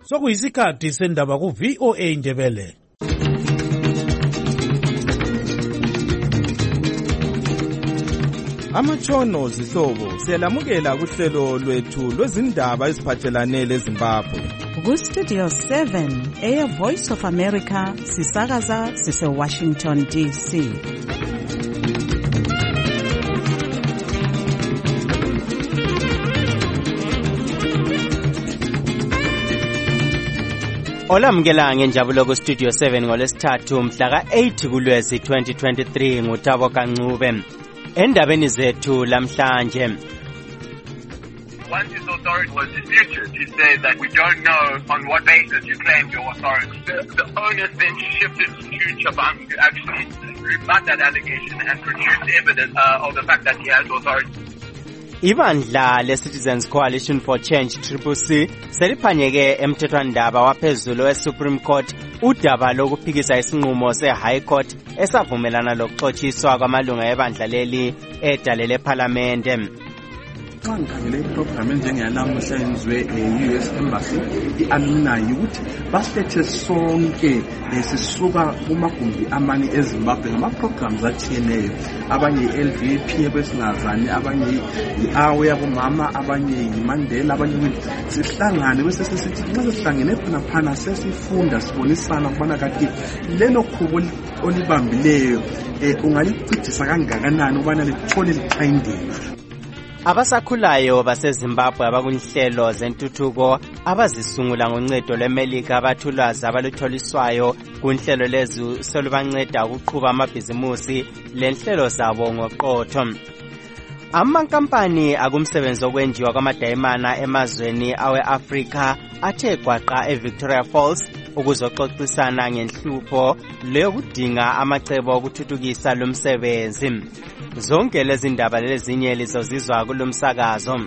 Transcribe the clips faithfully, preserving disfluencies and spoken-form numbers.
Sokuyisikhathi sendaba ku V O A Ndebele. Amatshono zihlobo siyalamukela kuhlelo lwethu lwezindaba eziphathelane leZimbabwe. Ku Studio seven, Air Voice of America, sisakaza sise Washington D C. Olamukela ngenjabulo ku Studio seven ngolesithathu mhla ka eight kuLwezi twenty twenty-three nguThabo Kancube. Endabeni zethu lamhlanje. Once his authority was disputed, he said that we don't know on what basis you claim your authority. The, the onus then shifted to Chabang to actually rebut that allegation and produce evidence uh, of the fact that he has authority. Ibandla le-Citizens Coalition for Change C C C seliphanyeke emthethwandaba waphezulu we-Supreme Court udaba lokuphikisa isinqumo se-High Court esavumelana lokuxotshiswa kwamalunga ebandla leli edale lephalamende. Xa ngikhangele iprogram enjengeyanamuhla yenziwe e-U S Embassy i-alumni ukuthi basilethe sonke sisuka kumagumbi amane eZimbabwe ngama-programs atshiyeneyo, abanye i-L V P ebesingazani, abanye i-Awe yabomama, abanye i-Mandela, abanye sihlangane bese sesithi nxa sihlangene khona phana sesifunda sibonisana ukubana kanti lelo khubo olibambileyo ungalichithisa kangakanani ukubana lithole lichayindela. Abasakhulayo baseZimbabwe abakunhlelo zentuthuko abazisungula ngoncedo lweMelika abathulazi abalutholiswayo kunhlelo lezu solubanceda ukuqhuba amabhizimusi lenhlelo zabo ngoqotho. Amankampani akumsebenzi okwenziwa kwamadayimana emazweni awe-Afrika athe gwaqa eVictoria Falls ukuzoxoxisana ngenhlupho leyokudinga amacebo okuthuthukisa lomsebenzi. Zonke lezi ndaba lezinye lizozizwa kulomsakazo.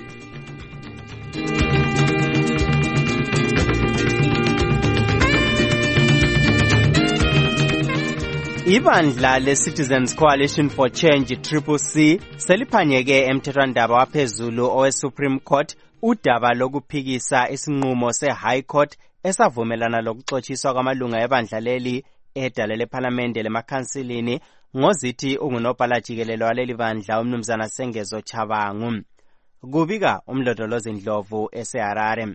Ibandla le-Citizens Coalition for Change C C C seliphanyeke emthethwandaba waphezulu owe-Supreme Court udaba lokuphikisa isinqumo se-High Court esavumelana lokuxotshiswa kwamalunga ebandla leli edale lephalamende lemakhansilini ngozithi ungunobhala jikelele waleli bandla umnumzana Sengezo Chabangu. Kubika umlondolozi Ndlovu eseHarare.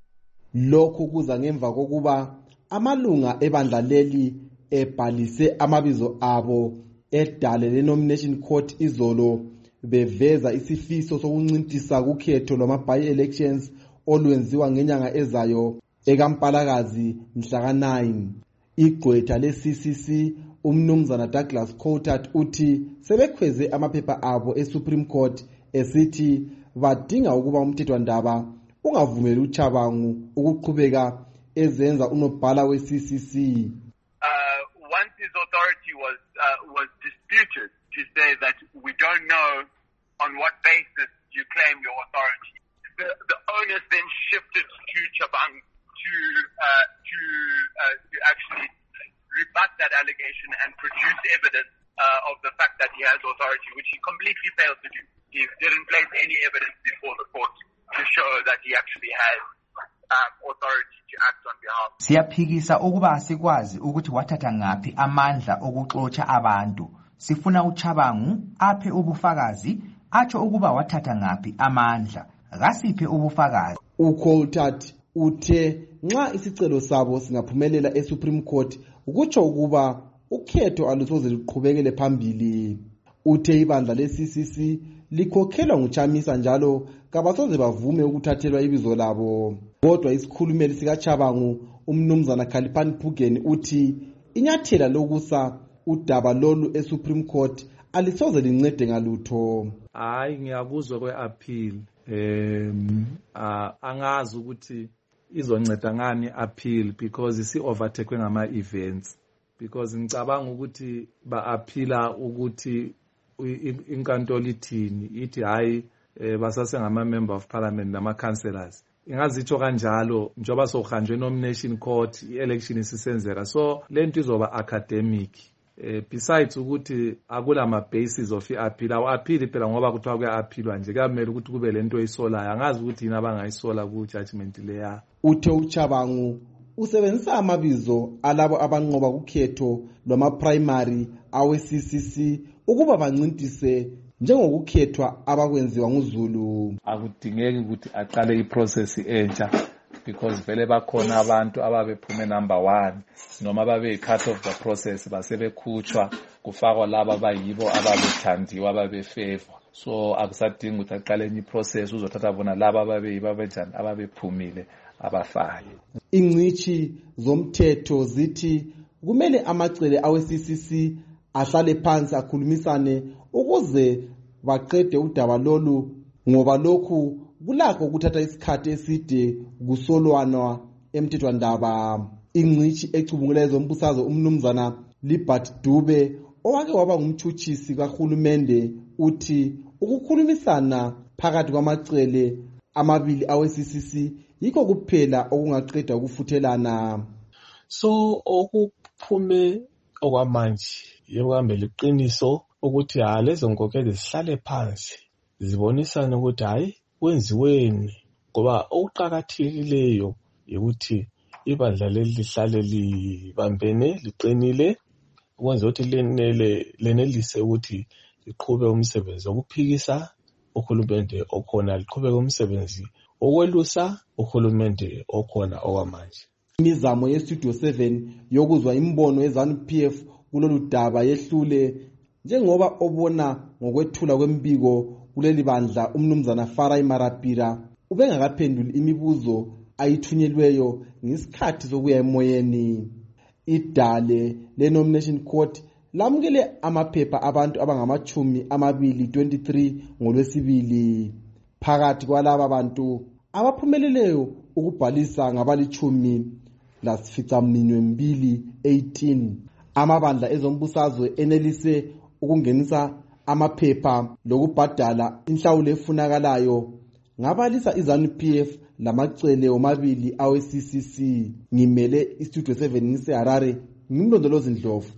Lokhu kuza ngemva kokuba amalunga ebandla leli ebhalise amabizo abo edale le-Nomination Court izolo beveza isifiso sokuncintisa kukhetho lwama-by-elections olwenziwa ngenyanga ezayo ekaMpalakazi mhla ka nine. Igqwetha le-C C C umnumzana Douglas Coulthard uthi sebekhweze amaphepha abo eSupreme Court esithi badinga ukuba umthethwandaba ungavumeli uChabangu ukuqhubeka ezenza unobhala we-C C C. Uh, once his authority was uh, was disputed, to say that we don't know on what basis you claim your authority. The, the onus then shifted to Chabang to uh, to uh, to actually rebut that allegation and produce evidence uh, of the fact that he has authority, which he completely failed to do. He didn't place any evidence before the court to show that he actually has um, authority to act on behalf. Siyaphikisa ukuba sikwazi ukuthi wathatha ngaphi amandla okuxotsha abantu. Sifuna uChabangu aphe ubufakazi atsho ukuba wathatha ngaphi amandla. Ngasiphe ubufakazi. uCoulthard uthe nxa isicelo sabo singaphumelela eSupreme Court ukutsho ukuba ukhetho alusoze luqhubekele phambili. Uthe ibandla le-C C C likhokhelwa nguChamisa njalo kabasoze bavume ukuthathelwa ibizo labo. Kodwa isikhulumeli sikaChabangu umnumzana Khalipani Phugeni uthi inyathela lokusa udaba lolu eSupreme Court alisoze lincede ngalutho. Hayi ngiyakuzwa kwe-appeal um angazi ukuthi izonceda ngani appeal because isi overtake ngama events, because ngicabanga ukuthi ba appeala ukuthi inkantolo ithini ithi hayi basase ngama member of parliament nama councillors. Ingazitsho kanjalo njoba sohanjwe nomination court i-election isisenzeka, so lento izoba academic Eh, besides ukuthi akula ma basis of i-appeal, awu appeal phela ngoba kuthiwa kuya-appealwa nje kamele ukuthi kube lento oyisolayo. Angazi ukuthi yini abangayisola ku judgment leya. Uthe uChabangu usebenzisa amabizo alabo abanqoba kukhetho lwama primary awe C C C ukuba bancintise njengokukhethwa abakwenziwa nguZulu. Akudingeki ukuthi aqale iprocess entsha because vele bakhona abantu ababephume number one noma babe cut of the process basebekhutshwa kufakwa laba abayibo ababethandiwa ababefavor. So akusadingi ukuthi aqale enye iprocess uzothatha bona laba ababeyibo abenjani ababephumile abafayo. Ingcithi zomthetho zithi kumele amacele awe C C C ahlale phansi akhulumisane ukuze baqede udaba lolu ngoba lokhu kulakho ukuthatha isikhathi eside kusolwana emthethwandaba. Ingcithi ecubungula ezombusazwe umnumzana Libert Dube owake waba ngumthuthisi kahulumende uthi ukukhulumisana phakathi kwamacele amabili awe C C C yikho kuphela okungaqeda ukufuthelana. So okuphume okwamanje yekuhambe liqiniso ukuthi ha lezo nkokheli zihlale phansi zibonisana ukuthi hayi kwenziweni, ngoba okuqhakathekileyo ukuthi ibandla leli lihlale libambene liqinile ukwenza ukuthi lenele lenelise ukuthi liqhube umsebenzi wokuphikisa uhulumende okhona, liqhubeke umsebenzi okwelusa uhulumende okhona okwamanje. Imizamo ye-Studio seven yokuzwa imbono ye-ZANU-P F kulolu daba yehlule njengoba obona ngokwethula kwembiko kuleli bandla umnumzana Farai Marapira ubengakaphenduli imibuzo ayithunyelweyo ngesikhathi sokuya emoyeni. Idale le-Nomination Court lamukele amaphepha abantu abangamachumi amabili twenty-three ngolwesibili. Phakathi kwalaba bantu abaphumeleleyo ukubhalisa ngabalichumi lasificaminwe mbili eighteen. Amabandla ezombusazwe enelise ukungenisa amaphepha lokubhadala inhlawulo efunakalayo ngabalisa iZANU-P F lamacele omabili awe C C C. Ngimele iStudio seven ngise Harare, ngimlondolozi Ndlovu.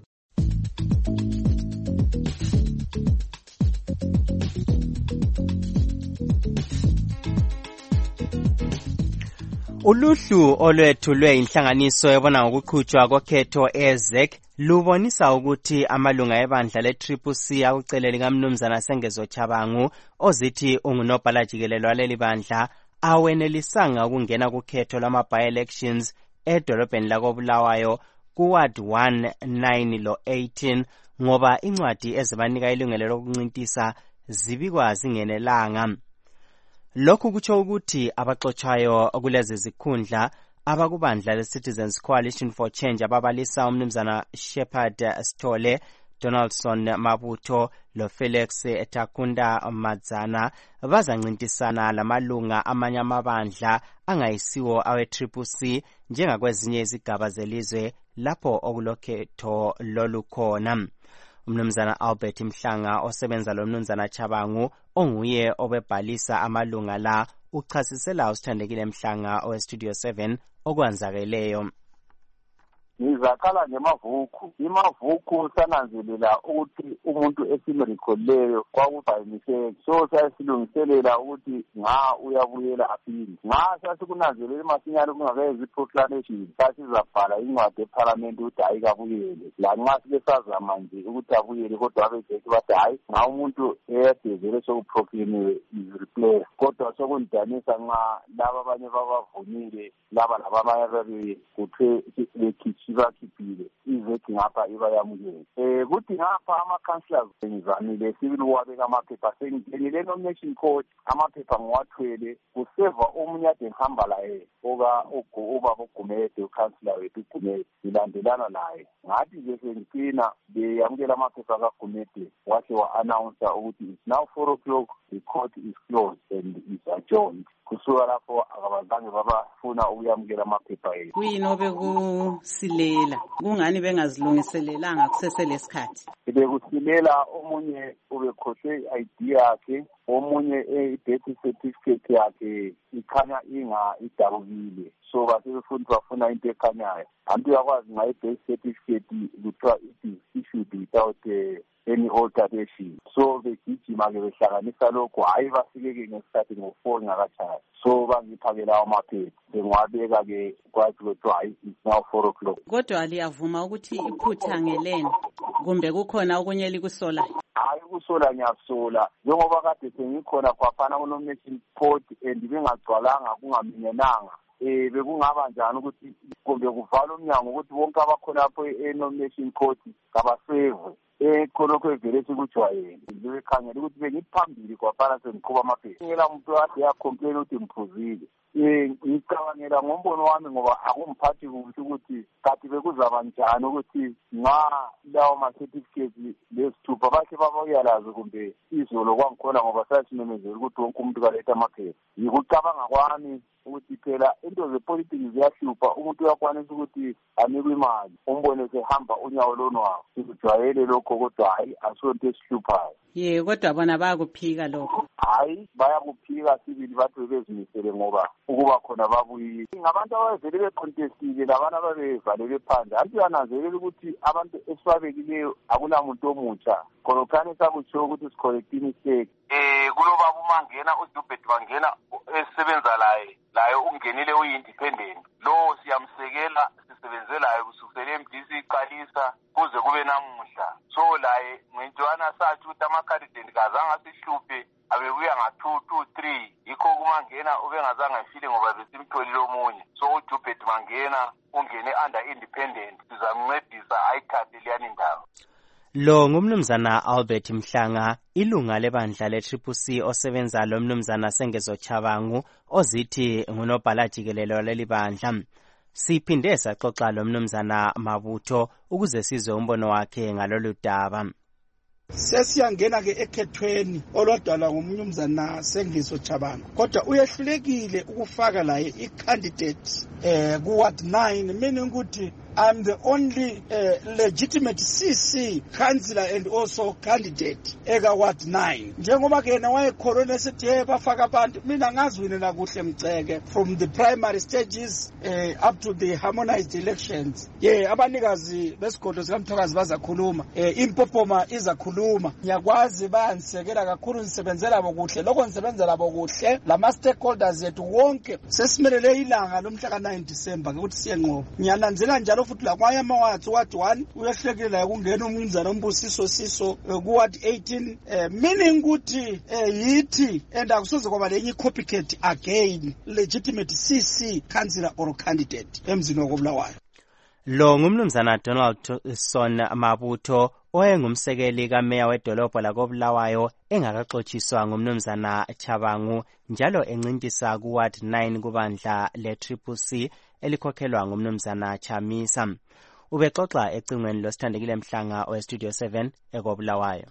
Uluhlu olwethulwe inhlanganiso ebona ngokuqhutshwa kokhetho E Z E C lubonisa ukuthi amalunga ebandla le-Triple C akucele likamnumzana Sengezo Chabangu ozithi ungunobhala jikelele waleli bandla awenelisanga ukungena kukhetho lwama-by-elections edolobheni lakoBulawayo kuward one, nine lo eighteen ngoba incwadi ezibanika ilungelo lokuncintisa zibikwa zingenelanga. Lokhu kutsho ukuthi abaxotshayo kulezi zikhundla abakubandla le-Citizens Coalition for Change ababalisa umnumzana Shepherd Stole, Donaldson Mabuto lo Felix Takunda Madzana bazancintisana lamalunga amanye amabandla angayisiwo awe-Triple C njengakwezinye izigaba zelizwe lapho okulokhetho lolukhona. Umnumzana Albert Mhlanga osebenza lo mnumzana Chabangu onguye obebhalisa amalunga la uchasisela usithandekile Mhlanga oweStudio seven okwanzakeleyo. Ngizakhala ngemavuku imavuku sananzelela ukuthi umuntu esimrekholeyo kwakubhayimiseke so sasilungiselela ukuthi nga uyabuyela aphili nga sasikunanzelela masinyane kungakezi proclamation sasizabhala incwadi eParliament ukuthi hayi kabuyele la nxa sibesazama nje ukuthi abuyele kodwa abezethi bathi hayi nga umuntu eyadezele sokuproclamiwe is replaced kodwa sokundanisa nxa laba abanye babavumile laba labamanye babe kuthe bekithi bakhiphile iveki ngapha iba yamukele eh kuthi ngapha ama-councillors ngizamile sibili wabeka amaphepha sengingenile nomination court amaphepha ngiwathwele kuseva omunye ade ngihamba laye oka ubaba uGumede ucouncillor wethu uGumede silandelana naye ngathi nje sengicina beyamukela amaphepha kaGumede wahle wa-announce ukuthi it's now four o'clock, the court is closed and is adjourned. Kusuka lapho akabazange babafuna ukuyamukela amaphepha ethu. Kuyini obekusilela kungani bengazilungiselelanga kuseselesikhathi? bekusilela omunye ubekhohle i-I D yakhe, omunye i-birth certificate yakhe ikhanya inga idabukile. So basebefuna bafuna into ekhanyayo. Abantu yakwazi ngayo i-birth certificate kuthiwa it is issued without uh, any alteration. So begijima ke behlanganisa lokho, hayi bafikeke ngesikhathi ngo-four ngakatshaya. So bangiphakela amaphepha bengwabeka ke kwathi kuthiwa hayi it's now four o'clock. Kodwa liyavuma ukuthi iphutha ngeleni kumbe kukhona okunye likusola? Hayi kusola ngiyasola njengoba kade sengikhona kwafana kuno-National Port and bengagcwalanga kungaminyenanga. Eh bekungaba njani ukuthi kumbe kuvala umnyango ukuthi bonke abakhona lapho e-nomination court kabaseve eh khonokho evele sikujwayele ngibekhangela ukuthi bengiphambili kwafana sengiqhuba amaphepha ngela umuntu ade yakhomplela ukuthi ngiphuzile. Eh ngicabangela ngombono wami ngoba akumphathi kuhle ukuthi kathi bekuzaba njani ukuthi nga lawo ma-certificates lesithupha bakhe babayalazi kumbe izolo kwangikhona ngoba sasimemezela ukuthi wonke umuntu kaletha amaphepha. Yikucabanga kwami ukuthi phela into zepolitiki ziyahlupha, umuntu uyakwanisa ukuthi anikwe imali umbone sehamba unyawo lonwawo. Sikujwayele lokho kodwa hayi asonto esihluphayo. Ye kodwa bona bayakuphika lokho. Hayi bayakuphika sibili bathi bezimisele ngoba ukuba khona babuyile. Ngabantu abavele becontestile labana babevalele phandle. Anti yananzelela ukuthi abantu esibabekileyo akunamuntu omutsha. Khonokani sakutsho ukuthi sicorrecting mistake. Eh kuloba umangena uDubet bangena esebenza laye laye ungenile uyi-independent. Lo siyamsekela sisebenzelayo kusukela M D C iqalisa kuze kube namuhla. So laye ngentwana sathi ukuthi ama-candidate kazange sihluphe abebuya nga-two two three yikho kumangena ubengazange afile ngoba besimtholile omunye. So uDubet bangena ungene under independent sizamncedisa ayithathe liyani ndawo. Lo ngumnumzana Albert Mhlanga, ilunga lebandla le-Triple C osebenza lo mnumzana Sengezo Chabangu ozithi ngunobhala jikelelo leli bandla. Siphinde saxoxa lo mnumzana Mabutho ukuze sizwe umbono wakhe ngalolu daba. Sesiyangena ke ekhethweni olwadalwa ngumnumzana Sengiso Chabangu, kodwa uyehlulekile ukufaka la i-candidate eh ku ward nine, meaning ukuthi I'm the only uh, legitimate C C councillor and also candidate eka ward nine. Njengoba ke na wayekhona esithi hey bafaka abantu, mina ngazwinela kuhle Mceke from the primary stages uh, up to the harmonized elections. Yeah, abanikazi besigodlo sikaMthokazi bazakhuluma, eh impopoma izakhuluma. Ngiyakwazi bangisekela kakhulu nisebenzela bokuhle, lokho nisebenzela bokuhle lama stakeholders yethu wonke sesimelele ilanga lomhla ka nine December ukuthi siyenqoba. Ngiyalandzela njalo futhi la kwaya mawatsi ward one uyahlekile la kungena umnumzana uMbusiso Siso ku ward eighteen, eh, meaning ukuthi eh, yithi and akusoze kwaba lenye copycat again legitimate C C councillor or candidate emzini wokubulawayo. Lo ngumnumzana Donaldson Mabutho oyengumsekeli kameya wedolobho lakobulawayo engakaxotshiswa ngumnumzana Chabangu njalo encintisa ku ward nine kubandla le-Triple C elikhokhelwa ngumnumzana Chamisa. Ubexoxa ecingweni losithandekile Mhlanga owestudio seven ekobulawayo.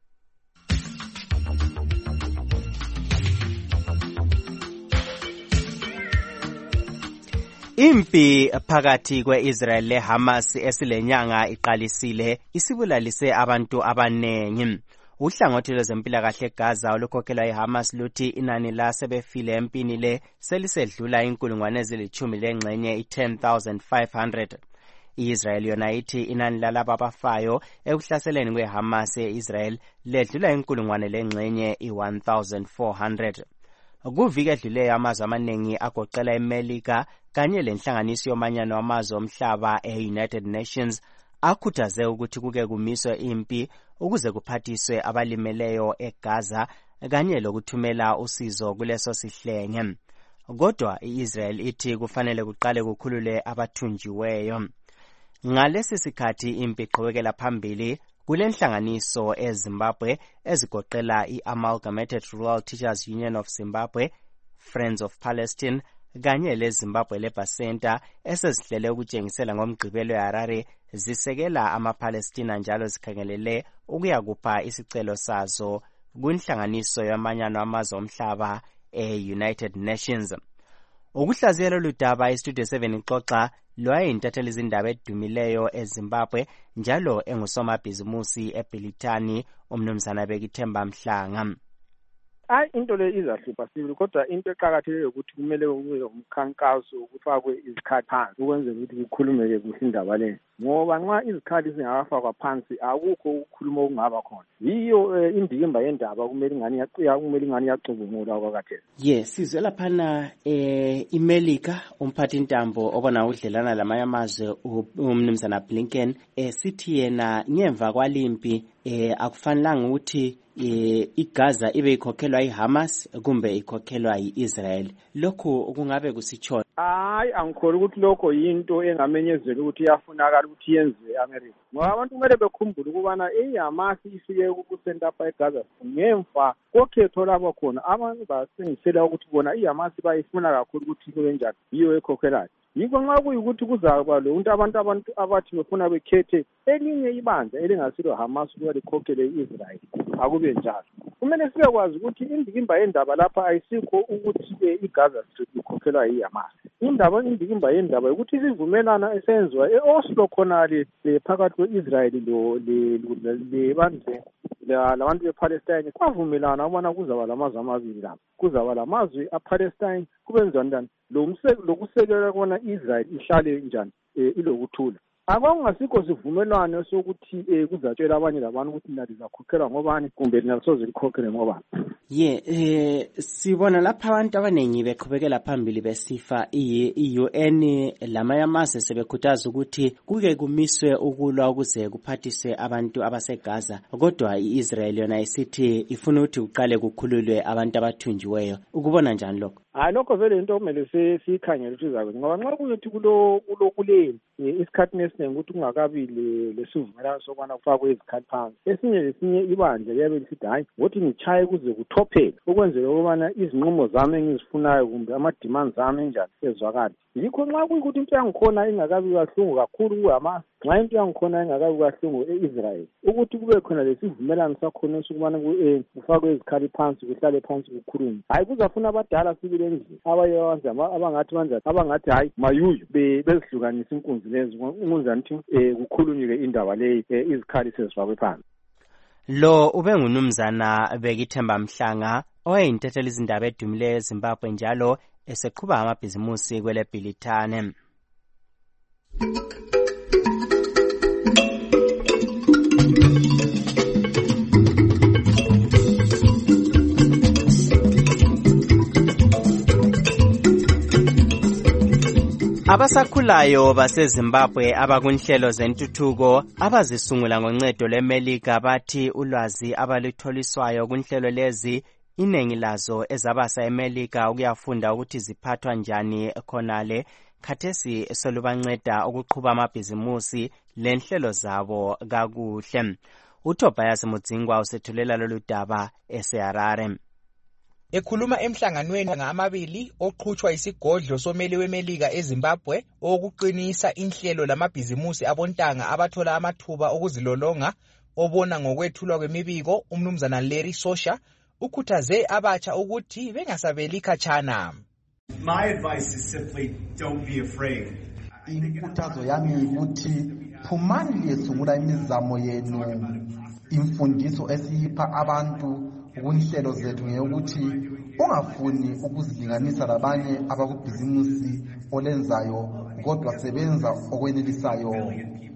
Impi phakathi kwe-Israel le-Hamas esilenyanga iqalisile isibulalise abantu abanengi. Uhlangothi lwezempilakahle eGaza olukhokhelwa iHamas luthi inani lasebefile empini le selisedlula inkulungwane ezilithumi lengxenye i-ten thousand five hundred. I-Israel yona ithi inani lalabo abafayo ekuhlaseleni kweHamas e-Israel ledlula inkulungwane lengxenye i-one thousand four hundred. Kuviki edluleyo amazwe amaningi agoqela eMelika kanye lenhlanganiso yomanyano wamazwe omhlaba e-United Nations akhuthaze ukuthi kuke kumiswe impi ukuze kuphathiswe abalimeleyo eGaza kanye lokuthumela usizo kuleso sihlenge. Kodwa i-Israel ithi kufanele kuqale kukhulule abathunjiweyo. Ngalesi sikhathi impi iqhubekela phambili kulenhlanganiso eZimbabwe ezigoqela i-Amalgamated Rural Teachers Union of Zimbabwe, Friends of Palestine kanye leZimbabwe Labour Center esezihlele ukutshengisela ngomgqibelo eHarare zisekela amaPalestina njalo zikhangelele ukuyakupha isicelo sazo kunhlanganiso yamanyano amazwe omhlaba e-United Nations. Ukuhlaziyela ludaba iStudio seven ixoxa lwayintatheli izindaba edumileyo eZimbabwe njalo engusomabhizimusi eBilitani umnumzana Bekithemba Mhlanga. Hayi into le izahlupha sibili kodwa into eqhakathekile ukuthi kumele kube umkhankaso ukufakwe izikhathi phansi ukwenzela ukuthi kukhulumeke kuhle indaba le ngoba nxa izikhathi zingakafakwa phansi akukho ukukhuluma okungaba khona yiyo indikimba yendaba kumele ingani yaqiya kumele ingani yacubungula kwakathe. Yes sizwe laphana eh iMelika umphathi intambo obona udlelana lamanye amazwe umnumzana Blinken eh sithi yena ngemva kwalimpi eh akufanelanga ukuthi eh iGaza ibe ikhokhelwa iHamas kumbe ikhokhelwa iIsrael. Lokho kungabe kusitshona? Hayi angikholwa ukuthi lokho yinto engamenyezela ukuthi iyafunakala ukuthi yenziwe eAmerica. Ngoba abantu kumele bekhumbule ukubana iHamas ifike kusenta lapha eGaza ngemva kokhetho lapho khona abantu basengisela ukuthi bona iHamas bayifuna kakhulu ukuthi kube njani yiyo ekhokhelayo. Yiko nxa kuyikuthi kuzaba lo unto abantu abantu abathi befuna bekhethe elinye ibandla elingasilo Hamas ukuba likhokhele iIsrael akube njalo. Kumele sibekwazi ukuthi indikimba yendaba lapha ayisikho ukuthi iGaza Strip ikhokhelwa yiHamas. Indaba indikimba yendaba ukuthi isivumelana esenziwa eOslo khonale phakathi kweIsrael lo le bandle labantu bePalestine kwavumelana ubona kuzaba lamazwe amabili lapha kuzaba lamazwe aPalestine kube njani lokusekela kona iIsrael ihlale njani ilokuthula. Akungasikho sivumelwano sokuthi kuzatshela abanye labantu ukuthi nali zakhokhelwa ngobani kumbe nalisoze likhokhele ngobani. Ye eh sibona lapha abantu abanengi beqhubekela phambili besifa iU N lamanye amazwe sebekhuthaza ukuthi kuke kumiswe ukulwa ukuze kuphathise abantu abaseGaza kodwa iIsrael yona isithi ifuna ukuthi uqale kukhululwe abantu abathunjiweyo. Ukubona njani lokho? Hayi lokho vele into kumele sikhangele ukuthi izakwenza ngoba nxa kuyithi kulo kulokule isikhathi nesiningi ukuthi kungakabi lesivumelano sokwana kufakwe izikhathi phansi esinye lesinye ibandla liyabe lisithi hayi ngothi ngichaye kuze kuthophele ukwenzela ukubana izinqumo zami engizifunayo kumbe ama-demands ami enjani ezwakala. Yikho nxa kuyikuthi into yangikhona ingakabi kahlungu kakhulu kuHamas nxa into yangikhona ingakabi kahlungu e-Israel ukuthi kube khona lesivumelano sakhona sokubana kufakwe izikhathi phansi kuhlale phansi kukhulunywe. Hayi kuzafuna abadala sibili endlini abaye abangathi banjani abangathi hayi mayuyu bezihlukanisa inkunzi lezi ukunzani ukuthi kukhulunywe indaba leyi izikhathi sezifakwe phansi. Lo ube ngunumzana Bekithemba Mhlanga oyintatheli izindaba edumileyo eZimbabwe njalo eseqhuba amabhizimusi kwele Bilitani. Abasakhulayo baseZimbabwe abakunhlelo zentuthuko abazisungula ngoncedo lweMelika bathi ulwazi abalutholiswayo kunhlelo lezi iningi lazo ezabasa eMelika ukuyafunda ukuthi ziphathwa njani khonale khathesi solubanceda ukuqhuba amabhizimusi lenhlelo zabo kakuhle. uTobias Mudzingwa usethulela lolu daba eseHarare. Ekhuluma emhlanganweni ngamabili oqhutshwa isigodlo someli weMelika eZimbabwe okuqinisa inhlelo lamabhizimusi abontanga abathola amathuba okuzilolonga obona ngokwethulwa kwemibiko umnumzana Larry Sosha ukhuthaze abatsha ukuthi bengasabeli khatshana. My advice is simply don't be afraid. Inkuthazo yami ukuthi phumani lesungula imizamo yenu imfundiso esipha abantu kunhlelo zethu ngeyokuthi ungafuni ukuzilinganisa labanye abakubhizimusi olenzayo kodwa sebenza okwenelisayo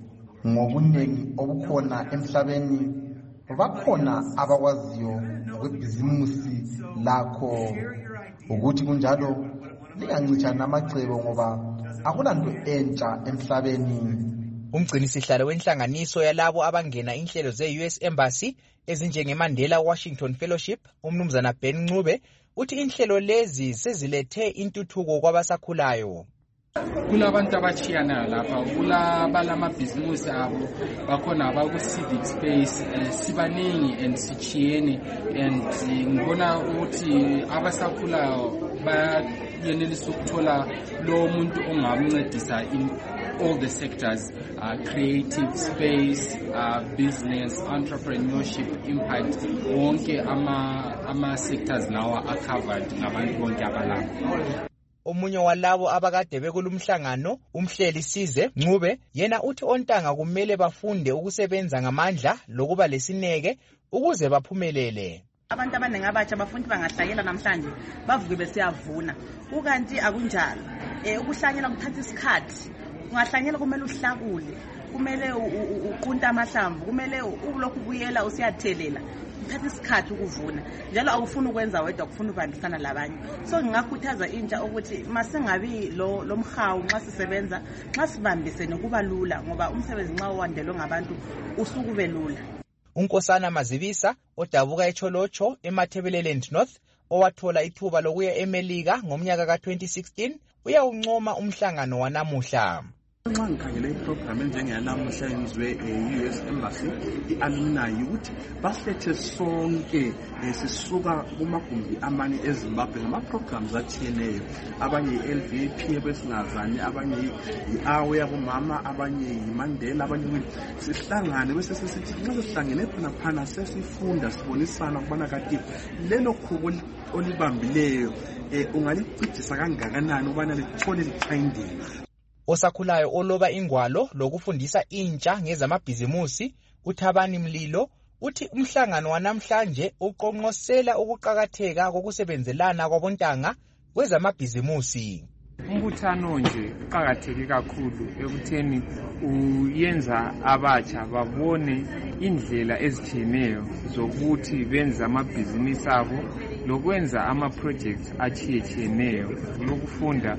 ngobuningi obukhona emhlabeni bakhona abakwaziyo ngokwebhizimusi lakho ukuthi kunjalo lingancitsha namacebo ngoba akulanto entsha emhlabeni. Umgcinisihlalo wenhlanganiso yalabo abangena inhlelo ze-U S Embassy ezinjengeMandela Washington Fellowship umnumzana Ben Ncube uthi inhlelo lezi sezilethe intuthuko kwabasakhulayo. Kulabantu abachiyana lapha kulabalamabhizimusi abo bakhona abaku-civic space sibaningi and sichiyene and ngibona ukuthi abasakhulayo bayenelisa ukuthola lo muntu ongamncedisa in all the sectors, uh, creative space, uh, business, entrepreneurship, impact, wonke ama ama sectors lawa are covered ngabantu bonke abalapha. Omunye walabo abakade bekulumhlangano, umhleli Size Ncube, yena uthi ontanga kumele bafunde ukusebenza ngamandla lokuba lesineke ukuze baphumelele. Abantu abaningi abatsha bafuna bangahlanyela namhlanje bavuke besiyavuna. Ukanti akunjalo. Eh ukuhlanyela kuthatha isikhathi. Ungahlanyela kumele uhlakule. Kumele uqunta amahlamvu, kumele ulokhu ubuyela usiyathelela. Kuthatha isikhathi ukuvuna. Njalo awufuni ukwenza wedwa, ukufuna ubambisana labanye. So ngingakhuthaza intsha ukuthi masingabi lo lomhawu nxa sisebenza, nxa sibambisene kuba lula ngoba umsebenzi nxa uwandelwe ngabantu usuku belula. uNkosana Mazibisa odabuka eCholocho eMathebeleland North owathola ithuba lokuya eMelika ngomnyaka ka twenty sixteen uyawuncoma umhlangano wanamuhla. Nxa ngikhangele iprogram enjengeyanamuhla yenziwe e-U S Embassy i-alumni ukuthi basilethe sonke sisuka kumagumbi amanye eZimbabwe ngama-programs atshiyeneyo. Abanye i-L V A P ebesingazani, abanye i-Awe yabomama, abanye yiMandela, abanye sihlangane bese sesithi nxa sihlangene khona phana sesifunda sibonisana ukubana kati lelo khubo olibambileyo ungalicijisa kangakanani ubana lithole lichayindela. Osakhulayo oloba ingwalo lokufundisa intsha ngezamabhizimusi uThabani Mlilo uthi umhlangano wanamhlanje uqonqosela ukuqhakatheka kokusebenzelana kwabontanga kwezamabhizimusi. Umbuthano nje uqhakatheke kakhulu ekutheni uyenza abatsha babone indlela ezitshiyeneyo zokuthi benze amabhizinisi abo lokwenza ama projects achiyetshiyeneyo lokufunda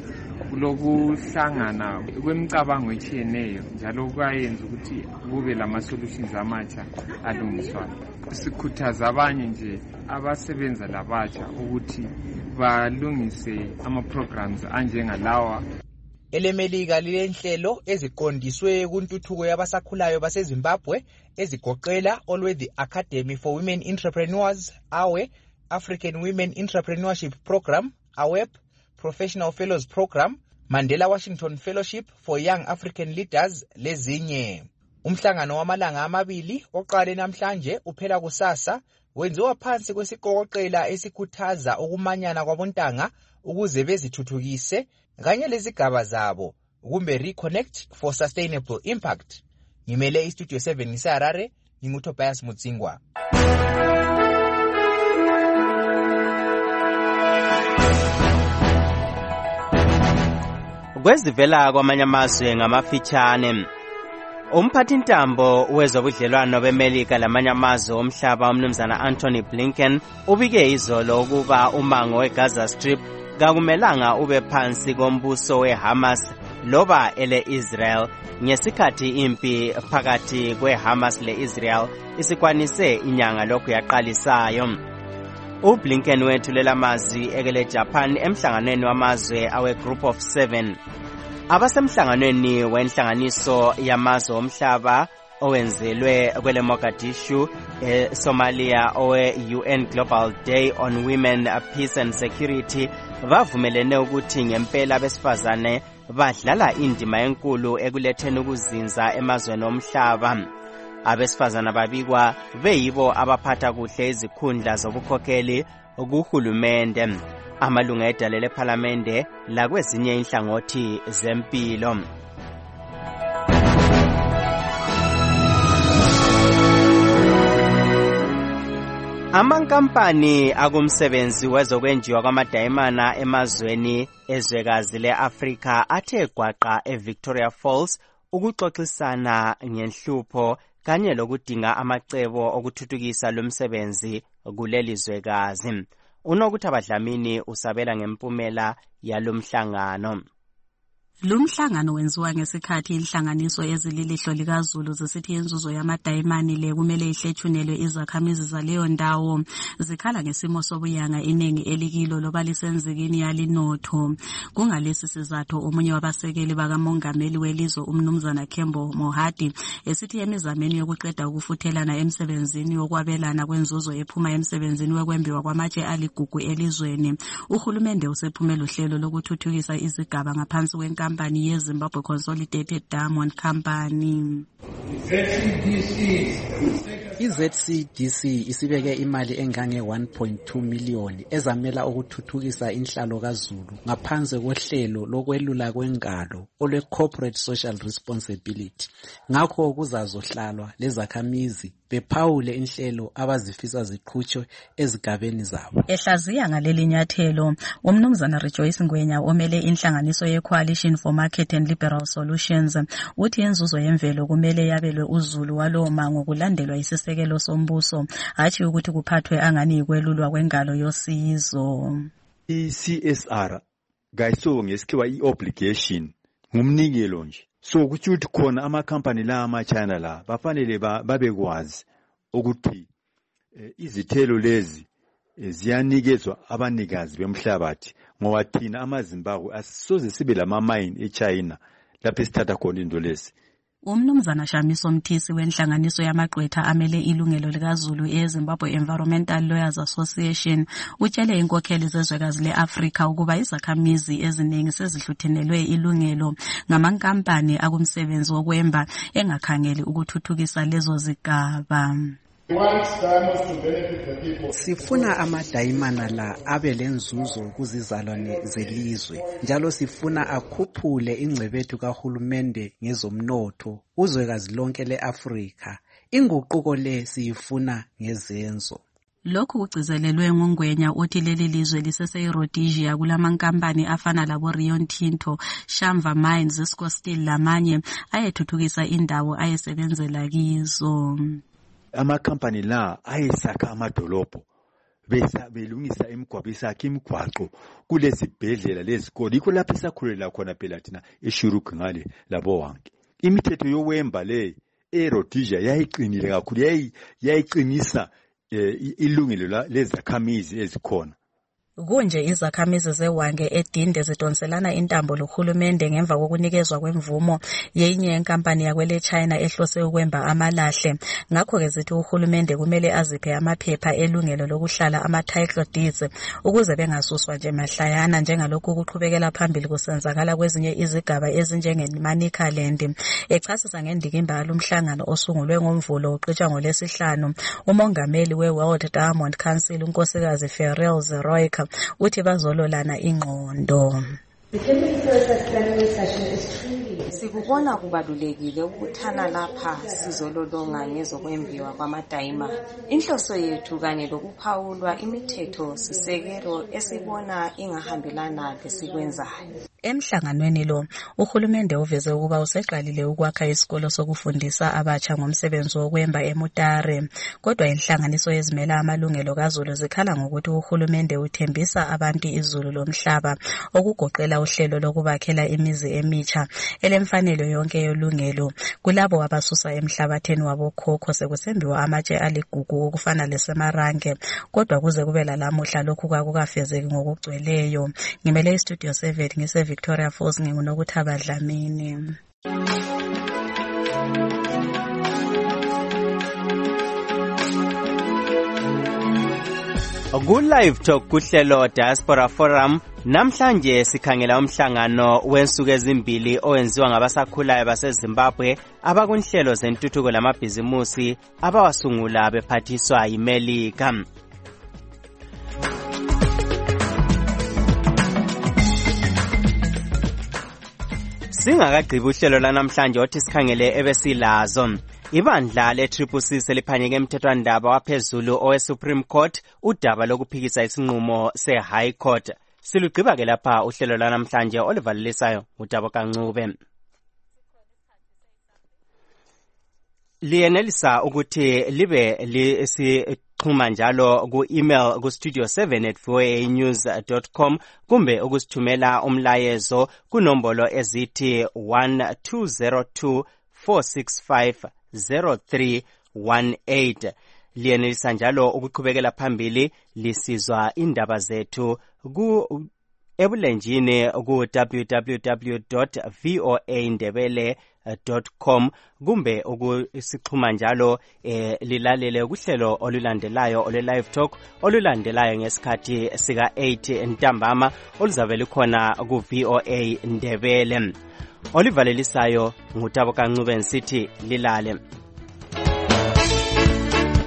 lokuhlangana kwemicabango etshiyeneyo njalo kwayenza ukuthi kube lama solutions amatsha alungiswayo. Sikhuthaza abanye nje abasebenza labatsha ukuthi balungise ama programs anjengalawa. EleMelika lilenhlelo eziqondiswe kuntuthuko yabasakhulayo baseZimbabwe ezigoqela olwe the Academy for Women Entrepreneurs, A W E, African Women Entrepreneurship Program, A W E P, Professional Fellows Program, Mandela Washington Fellowship for Young African Leaders lezinye. Umhlangano wamalanga amabili oqale namhlanje uphela kusasa wenziwa phansi kwesiqoqela esikhuthaza ukumanyana kwabontanga ukuze bezithuthukise kanye lezigaba zabo kumbe Reconnect for Sustainable Impact. Ngimele iStudio seven ngiseHarare, nginguTobias Mutsingwa. Kwezivela kwamanye amazwe ngamafitshane. Umphathintambo wezobudlelwano beMelika lamanye amazwe omhlaba umnumzana Anthony Blinken ubike izolo ukuba umango weGaza Strip kakumelanga ube phansi kombuso weHamas loba ele-Israel ngesikhathi impi phakathi kweHamas le-Israel isikwanise inyanga lokhu yaqalisayo. uBlinken wethulela amazwi ekele Japan emhlanganweni wamazwe awe Group of Seven. Abasemhlanganweni wenhlanganiso yamazwe omhlaba owenzelwe kwele Mogadishu eSomalia owe U N Global Day on Women, Peace and Security bavumelene ukuthi ngempela abesifazane badlala indima enkulu ekuletheni ukuzinza emazweni omhlaba. Abesifazana babikwa beyibo abaphatha kuhle izikhundla zobukhokheli kuhulumende, amalunga edale lePhalamende lakwezinye inhlangothi zempilo. Amankampani akumsebenzi wezokwenjiwa kwamadayimana emazweni ezwekazi leAfrika athe gwaqa eVictoria Falls ukuxoxisana ngenhlupho kanye lokudinga amacebo okuthuthukisa lomsebenzi kuleli zwekazi. Unokuthi abadlamini usabela ngempumela yalomhlangano. Lumhlangano wenziwa ngesikhathi inhlanganiso ezililihlo likaZulu zisithi inzuzo yamadayimani le kumele ihlethunelwe izakhamizi zaleyo ndawo zikhala ngesimo sobuyanga iningi elikilo loba lisenzikini yalinotho. Kungalesi sizathu omunye wabasekeli bakamongameli welizwe umnumzana Kembo Mohadi esithi emizameni yokuqeda ukufuthelana emsebenzini yokwabelana kwenzuzo ephuma emsebenzini wekwembiwa kwamatshe aligugu elizweni, uhulumende usephumela uhlelo lokuthuthukisa izigaba ngaphansi kwenkampani Company yeZimbabwe Consolidated Diamond Company. Z C D C I-Z C D C isibeke imali engange one point two million ezamela ukuthuthukisa inhlalo kaZulu ngaphansi kohlelo lokwelula kwengalo olwe corporate social responsibility. Ngakho kuzazohlalwa lezakhamizi bephawule inhlelo abazifisa ziqhutshwe ezigabeni zabo. Ehlaziya ngaleli nyathelo, umnumzana Rejoice Ngwenya omele inhlanganiso ye-Coalition for Market and Liberal Solutions uthi inzuzo yemvelo kumele yabelwe uZulu walowo mango kulandelwa isisekelo sombuso, hathi ukuthi kuphathwe angani ikwelulwa kwengalo yosizo. I-C S R gayiso ngesikhiwa i-obligation ngumnikelo nje. So kuthi uthi khona ama-company la ama-China la bafanele babekwazi ukuthi izithelo lezi ziyanikezwa abanikazi bemhlabathi ngoba thina amaZimbabwe asisoze sibe lama-mine eChina lapho esithatha khona into lezi. Umnumzana Shamiso Mthisi wenhlanganiso yamagqwetha amele ilungelo likaZulu eZimbabwe Environmental Lawyers Association utshele inkokheli zezwekazi le-Afrika ukuba izakhamizi eziningi sezihluthenelwe ilungelo ngamankampani akumsebenzi wokwemba engakhangeli ukuthuthukisa lezo zigaba. Sifuna amadayimana la abe lenzuzo kuzizalwane zelizwe, njalo sifuna akhuphule ingcebethu kahulumende ngezomnotho uzwekazi lonke le-Afrika. Inguquko le siyifuna ngezenzo. Lokhu kugcizelelwe nguNgwenya uthi leli lizwe lisese-Rhodesia kulamankampani afana labo Rio Tinto, Shamva Mines, Zisco Steel lamanye ayethuthukisa indawo ayesebenzela kizo. Ama-company la ayesakha amadolobho besa belungisa imigwaqo isakha imigwaqo kulezibhedlela lezikole yikho lapho isakhulela khona phela thina eShurugu ngale labo wonke. Imithetho yokwemba le eRhodesia yayiqinile kakhulu, yayi yayiqinisa ilungelo lezakhamizi ezikhona. Kunje izakhamizi zeWange eDinde zidonselana intambo lohulumende ngemva kokunikezwa kwemvumo yenye yenkampani yakwele China ehlose ukwemba amalahle. Ngakho ke zithi uhulumende kumele aziphe amaphepha elungelo lokuhlala ama-title deeds ukuze bengasuswa nje mahlayana njengalokhu kuqhubekela phambili kusenzakala kwezinye izigaba ezinjengeManicaland. Echasisa ngendikimba yalomhlangano osungulwe ngomvulo uqhutshwa ngolesihlanu, umongameli we-World Diamond Council unkosikazi Ferrell Zeroika uthi bazololana ingqondo. Sikubona kubalulekile ukuthana lapha sizololonga ngezokwembiwa kwamadayimani. Inhloso yethu kanye lokuphawulwa imithetho sisekelo esibona ingahambelana lesikwenzayo. Emhlanganweni lo, uhulumende uveze ukuba useqalile ukwakha isikolo sokufundisa abatsha ngomsebenzi wokwemba eMutare. Kodwa inhlanganiso ezimela amalungelo kaZulu zikhala ngokuthi uhulumende uthembisa abantu izulu lomhlaba okugoqela uhlelo lokubakhela imizi emitsha elemfanelo yonke yolungelo kulabo abasusa emhlabatheni wabokhokho sekusembiwa amatshe aligugu okufana leSemarange. Kodwa kuze kube lalamuhla lokhu kwakukafezeki ngokugcweleyo. Ngimele iStudio seven ngise Victoria Falls ngingunokuthaba Dlamini. Ku-Live Talk kuhlelo Diaspora Forum namhlanje sikhangela umhlangano wensuku ezimbili owenziwa ngabasakhulayo baseZimbabwe abakunhlelo zentuthuko lamabhizimusi abawasungula bephathiswa yiMelika. Singakagqibi uhlelo lanamhlanje othi sikhangele ebesilazo. Ibandla le-Triple C seliphanyeke emthethwandaba waphezulu owe-Supreme Court udaba lokuphikisa isinqumo se-High Court. Silugqiba ke lapha uhlelo lanamhlanje olivalelisayo uDabo Kancube. Liyenelisa ukuthi libe lisixhuma njalo ku-email ku studio seven at voa news dot com kumbe ukusithumela umlayezo kunombolo ezithi one two zero two four six five zero three one eight. Liyenelisa njalo ukuqhubekela phambili lisizwa indaba zethu ku ebulenjini ku w w w dot voa ndebele dot com kumbe ukusixhuma njalo eh, lilalele kuhlelo olulandelayo ole live talk olulandelayo ngesikhathi sika eight ntambama oluzabe likhona ku V O A Ndebele. Olivalelisayo ngutabo Kancube nsithi lilale.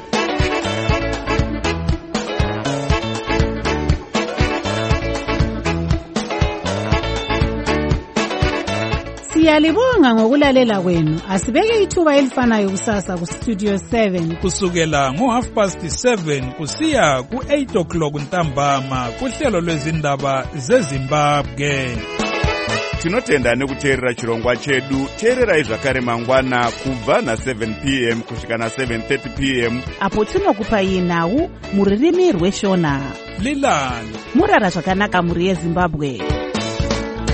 Siyalibonga ngokulalela kwenu. Asibeke ithuba elifanayo kusasa ku Studio seven kusukela ngo half past seven kusiya ku eight o'clock ntambama kuhlelo lwezindaba zeZimbabwe. Tinotenda nekuteerera chirongwa chedu. Teererai zvakare mangwana kubva na seven p m kusvika na seven thirty p m apo tinokupai nhau muririmi rweshona. Lilani murara zvakanaka muri yeZimbabwe.